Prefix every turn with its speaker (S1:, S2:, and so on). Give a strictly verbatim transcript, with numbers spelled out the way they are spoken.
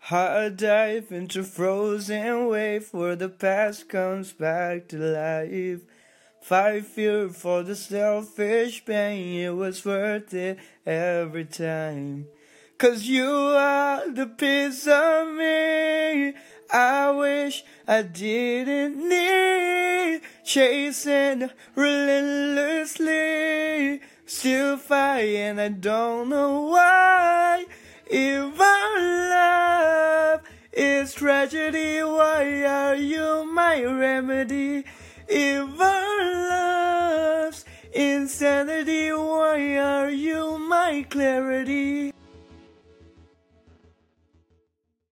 S1: I dive into frozen wave where the past comes back to life. Fight fear for the selfish pain, it was worth it every time. Cause you are the piece of me I wish I didn't need. Chasing relentlessly, still fighting, I don't know why. If our love is tragedy, why are you my remedy? If our love's insanity, why are you my clarity?